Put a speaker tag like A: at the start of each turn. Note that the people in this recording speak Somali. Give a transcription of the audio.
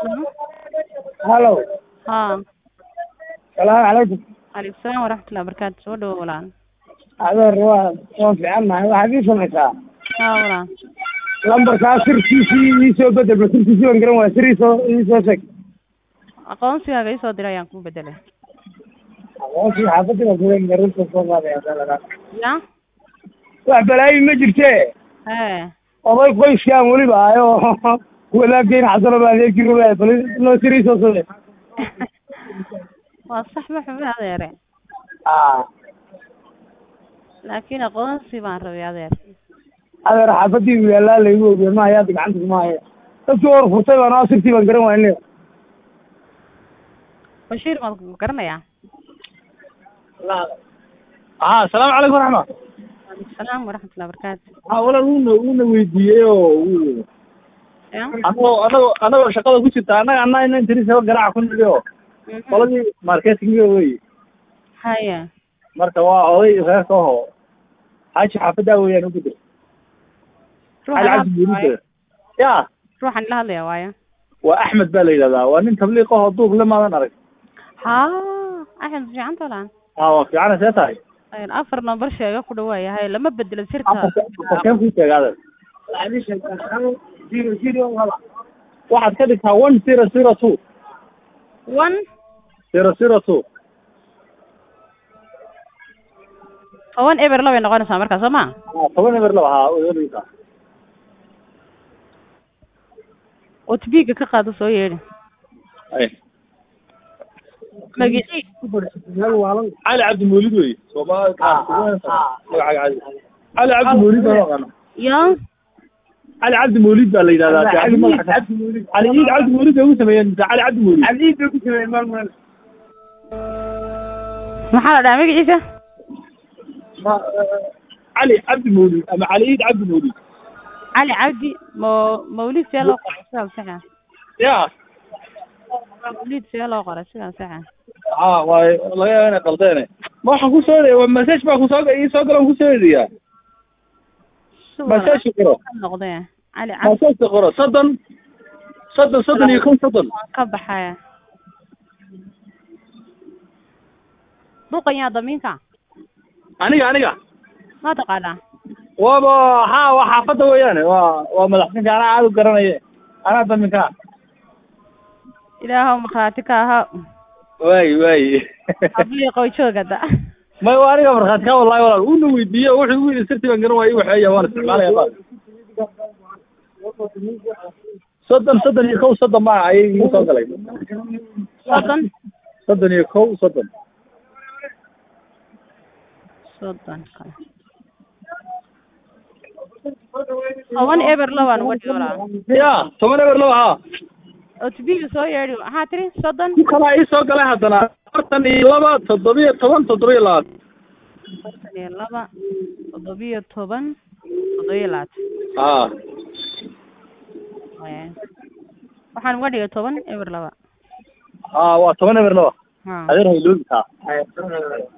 A: هلو
B: ها
A: السلام عليكم.
B: عليكم السلام ورحمة الله وبركاته. soo dhawo walaan.
A: هذا الرواد صوت عنا وحديث مكا
B: ها walaan.
A: لمبر كاسر سي سو بدل بس سي وان قرن سري سو سك
B: aqoonsigaaga ii soo diray ayaan ku bedelay.
A: وفي حافظنا وين قرن سو هذا يا سلام
B: ya
A: وبلاي ما جرتي
B: hee
A: والله كويس كان ولي بايو ولكن حصل بالي كيلو بس لو سري سو
B: waa sax ma xubin adeere laakiin aqoonsi baan rabay adeer.
A: هذا حافظي ولا لا يقول ما يا دك عندك ما هي تصور فرصه انا سرتي وان قرن وين
B: bashiir maad garanayaa.
A: لا السلام عليكم ورحمه
B: عليكم السلام ورحمة الله وبركاته.
A: wala uuna weydiiyey oo
B: ya
A: anagoo shaqada ku jirta annaga inaan tirisaba garaaca ku nidhiyo qoladii marketing wey
B: haya
A: marka waa oday reerka oho xaaji xaafaddaa weeyaan ugu dir ya
B: ruuxan la hadlaya waayo.
A: waa axmed baa la yidhahdaa waa nin tabliiq oho duuq le maadan arag
B: ha axmed fiican tolaan.
A: waa fiicana see tahay
B: afar number sheega ku dhawaayahay lama bedelo sirta.
A: afarkeen ku sheegaada waxaad ka dhigtaa 1002 002
B: toban eber laba ay noqonaysaa markaa soo ma
A: 10 eber laba haa
B: otbiga ka qaado soo yeedhi magicii
A: علي عبد المولد وي علي عبد المولد
B: ya
A: علي عبد المولد baa la yidhahdaa علي عبد المولد ugu sameeyeen علي عبد المولد علي ugu sameeyeen maalmo
B: maxaa la dhahaa magaciisa
A: علي عبد المولد ama علي عبد المولد
B: cali cabdi mawlid see loo qoray sidaa saxa
A: ya
B: mawlid see loo qoray sidaa saxa
A: waay laga yaabaa inay qaldeene ma waxaan ku soo eedeeyay message baa ku soo galan ku soo eedeeyaa message qoro
B: noqday cali cabdi
A: message qoro soddon iyo kun soddon
B: ka baxaya duqan yaa damiinka
A: aniga
B: ma taqaanaa
A: waaba waa xaafadda weeyaane waa madaxtinka anaa aad u garanaye anaa daminka
B: ilaahow markhaati ka ahaa
A: waay
B: abliiqow joogada
A: may waa aniga markhaati ka wallahi walaal uuna weydiiye wuxuu igu yidhi sirtii baan garan waayey waxeeya waan isticmaalaya baa soddon iyo kow soddon maa ayay igu soo galay soddon iyo kow soddon
B: kale toban eber labaan uga dhigoolaa
A: ya 10 eber laba haa
B: otbiga soo yeedhi maxaa tiri soddon
A: ku kalaa ii soo galay haddana 42 710 720
B: 42 waxaan uga dhigay 10 eber laba
A: waa 10 eber laba adeer hayloobi taa